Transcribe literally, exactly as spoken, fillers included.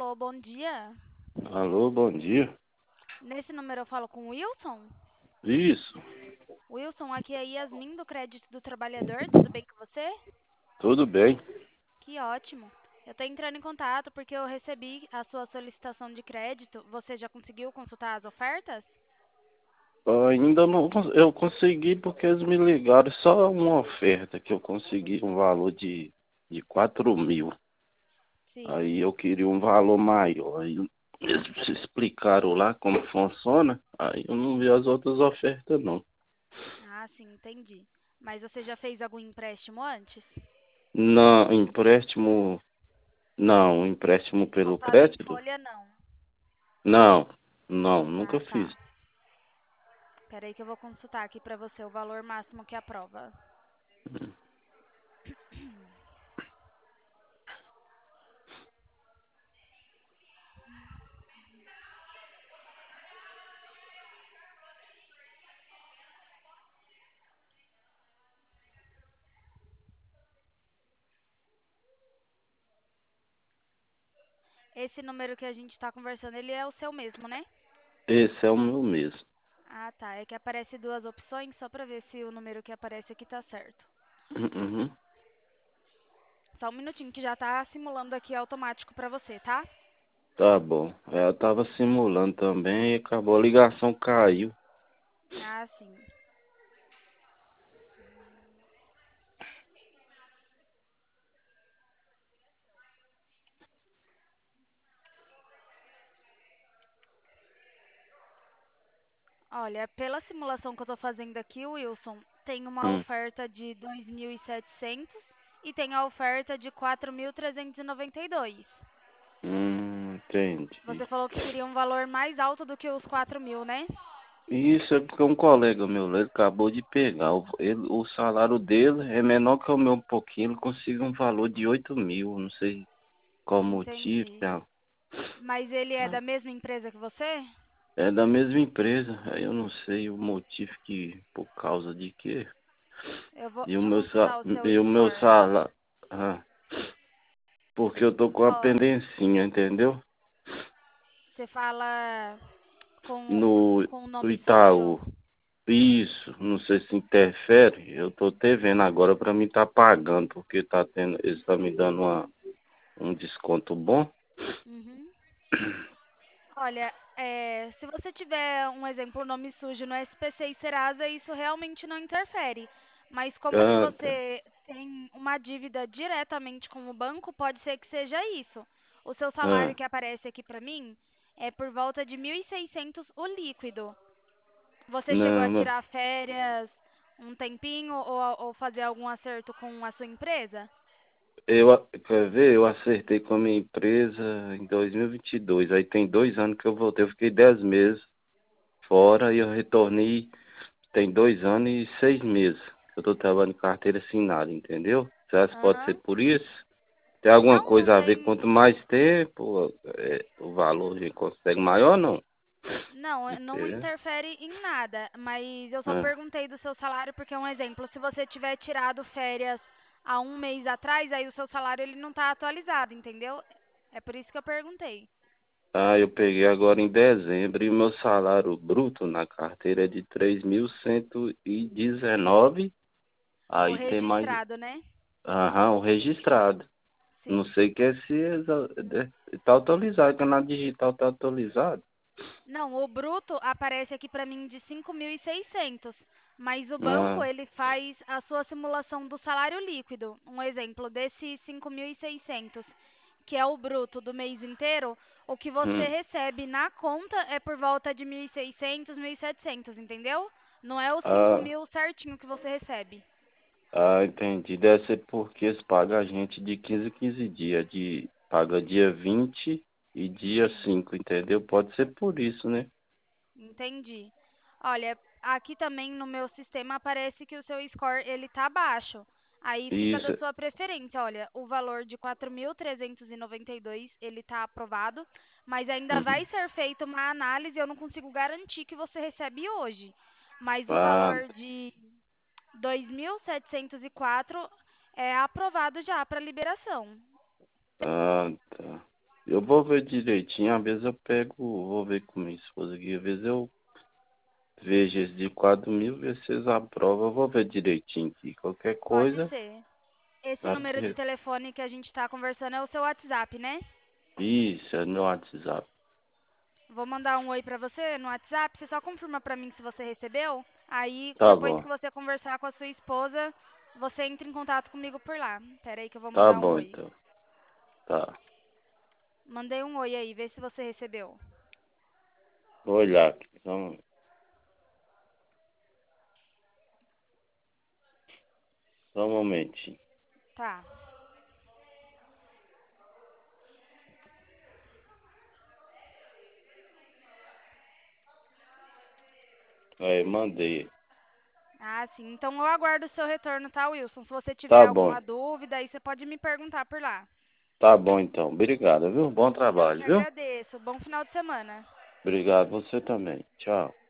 Alô, bom dia. Alô, bom dia. Nesse número eu falo com o Wilson? Isso, Wilson, aqui é Yasmin do Crédito do Trabalhador, tudo bem com você? tudo bem. Que ótimo. Eu estou entrando em contato porque eu recebi a sua solicitação de crédito. Você já conseguiu consultar as ofertas? Ainda não cons- eu consegui porque eles me ligaram só uma oferta que eu consegui um valor de, de quatro mil. Sim. Aí eu queria um valor maior. Aí eles me explicaram lá como funciona. Aí eu não vi as outras ofertas não. Ah, sim, entendi. Mas você já fez algum empréstimo antes? Não, empréstimo. Não, empréstimo pelo Voltado em crédito? folha, não. Não, não, nunca Ah, fiz. tá. Peraí que eu vou consultar aqui para você o valor máximo que aprova. Esse número que a gente está conversando, ele é o seu mesmo, né? Esse é o meu mesmo. Ah, tá. É que aparece duas opções, só pra ver se o número que aparece aqui tá certo. Uhum. Só um minutinho que já tá simulando aqui automático pra você, tá? Tá bom. É, eu tava simulando também e acabou a ligação, caiu. Ah, sim. Olha, pela simulação que eu tô fazendo aqui, Wilson, tem uma Hum, oferta de dois mil e setecentos e tem a oferta de quatro mil trezentos e noventa e dois. hum, entendi. Você falou que queria um valor mais alto do que os quatro mil, né? Isso é porque um colega meu, ele acabou de pegar. O, ele, o salário dele é menor que o meu um pouquinho. Ele conseguiu um valor de oito mil. Não sei qual motivo. Entendi. Tá? Mas ele é da mesma empresa que você? É da mesma empresa. Aí eu não sei o motivo que, por causa de quê. Eu vou, E o deixa eu meu, sa- consultar o seu e o meu score. salário. Ah, porque eu tô com a Ó, pendencinha, entendeu? você fala com, No com o nome sujo? Itaú. Isso, não sei se interfere. Eu tô te vendo agora para mim tá pagando, porque tá tendo, eles estão me dando uma, um desconto bom. Uhum. Olha, é, se você tiver um exemplo, nome sujo no S P C e Serasa, isso realmente não interfere. Mas como que Ah, tá. você tem uma dívida diretamente com o banco, pode ser que seja isso. O seu salário Ah, que aparece aqui pra mim é por volta de mil e seiscentos o líquido. Você chegou a não, mas tirar férias um tempinho ou, ou fazer algum acerto com a sua empresa? eu, a- quer ver, eu acertei com a minha empresa em dois mil e vinte e dois. Aí tem dois anos que eu voltei, eu fiquei dez meses fora e eu retornei, tem dois anos e seis meses. Eu tô trabalhando em carteira assinada, entendeu? Você acha que pode ser Aham. por isso? Tem alguma Não, não coisa a ver? tem. Quanto mais tempo, é, o valor a gente consegue maior, não? Não, eh, não Entendeu? interfere em nada, mas eu só Ah, perguntei do seu salário porque é um exemplo. Se você tiver tirado férias há um mês atrás, aí o seu salário ele não está atualizado, entendeu? É por isso que eu perguntei. ah, eu peguei agora em dezembro e o meu salário bruto na carteira é de três mil cento e dezenove. O Aí tem mais, registrado, né? aham, o registrado. Não Sim. sei que é se está atualizado, que na digital está atualizado. Não, o bruto aparece aqui para mim de cinco mil e seiscentos, mas o banco Ah, ele faz a sua simulação do salário líquido. Um exemplo desse cinco mil e seiscentos, que é o bruto do mês inteiro, o que você hum, recebe na conta é por volta de mil e seiscentos, mil e setecentos, entendeu? Não é os cinco ah, mil certinho que você recebe. ah, entendi. Deve ser porque eles pagam a gente de quinze em quinze dias. De, paga dia vinte e dia Sim. cinco, entendeu? Pode ser por isso, né? Entendi. Olha, aqui também no meu sistema aparece que o seu score ele tá baixo. Aí fica da Isso. sua preferência. Olha, o valor de quatro mil trezentos e noventa e dois ele tá aprovado, mas ainda vai Uhum. ser feita uma análise, eu não consigo garantir que você recebe hoje. Mas o Ah, valor de dois mil setecentos e quatro é aprovado já para liberação. ah, tá. Eu vou ver direitinho, às vezes eu pego, vou ver com minha esposa aqui, às vezes eu vejo esse de quatro mil, ver se vocês aprovam, eu vou ver direitinho aqui. Qualquer Pode coisa, ser. Esse número de até- telefone que a gente tá conversando é o seu WhatsApp, né? isso, é no WhatsApp. Vou mandar um oi pra você no WhatsApp. Você só confirma pra mim se você recebeu. Aí, Tá depois que bom, você conversar com a sua esposa, você entra em contato comigo por lá. Pera aí que eu vou tá mandar um bom oi. então, tá. Mandei um oi aí, vê se você recebeu. Vou olhar aqui, só um, só um momentinho. Tá. Aí, mandei. Ah, sim. Então eu aguardo o seu retorno, tá, Wilson? Se você tiver Tá bom, alguma dúvida, aí você pode me perguntar por lá. tá bom então. Obrigado, viu? Bom Eu que trabalho, viu? agradeço. Bom final de semana. Obrigado, você também. Tchau.